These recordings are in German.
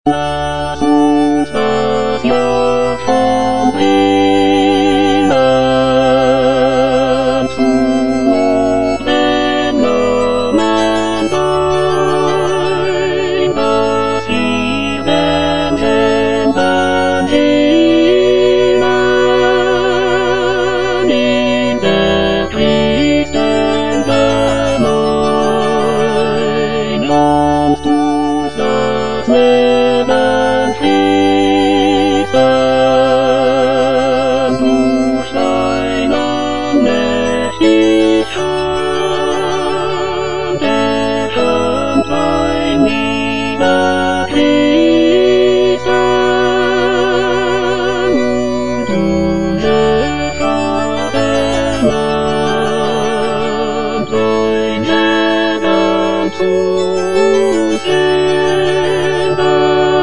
Lass uns das Jahr schon bringen, zu Lob dem Namen dein, dass wir den Sünden dienen, in der Christen gemein. Lass uns das Leben fließen durch deine Mächtigkeit, der Hand ein niederkriechen und unser Vaterland dein Segen zu senden.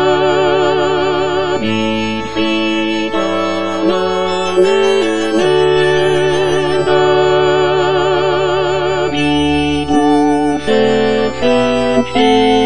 Mit Frieden allen Ende, wie du verkündigt